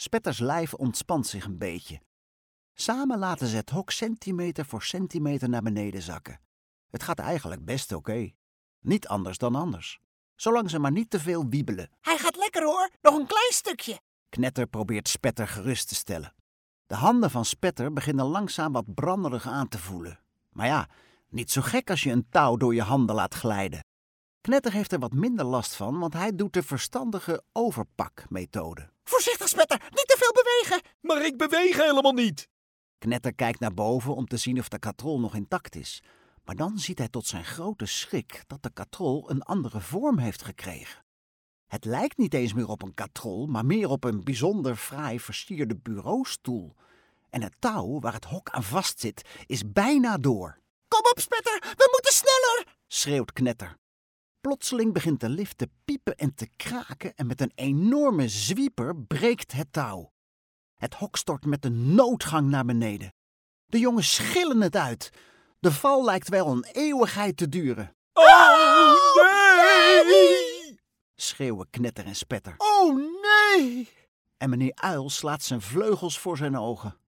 Spetters lijf ontspant zich een beetje. Samen laten ze het hok centimeter voor centimeter naar beneden zakken. Het gaat eigenlijk best oké. Niet anders dan anders. Zolang ze maar niet te veel wiebelen. Hij gaat lekker hoor, nog een klein stukje. Knetter probeert Spetter gerust te stellen. De handen van Spetter beginnen langzaam wat branderig aan te voelen. Maar ja, niet zo gek als je een touw door je handen laat glijden. Knetter heeft er wat minder last van, want hij doet de verstandige overpakmethode. Voorzichtig, Spetter, niet te veel bewegen. Maar ik beweeg helemaal niet. Knetter kijkt naar boven om te zien of de katrol nog intact is. Maar dan ziet hij tot zijn grote schrik dat de katrol een andere vorm heeft gekregen. Het lijkt niet eens meer op een katrol, maar meer op een bijzonder fraai versierde bureaustoel. En het touw waar het hok aan vastzit is bijna door. Kom op, Spetter, we moeten sneller, schreeuwt Knetter. Plotseling begint de lift te piepen en te kraken en met een enorme zwieper breekt het touw. Het hok stort met een noodgang naar beneden. De jongens schillen het uit. De val lijkt wel een eeuwigheid te duren. Oh, nee! Schreeuwen Knetter en Spetter. Oh nee! En meneer Uil slaat zijn vleugels voor zijn ogen.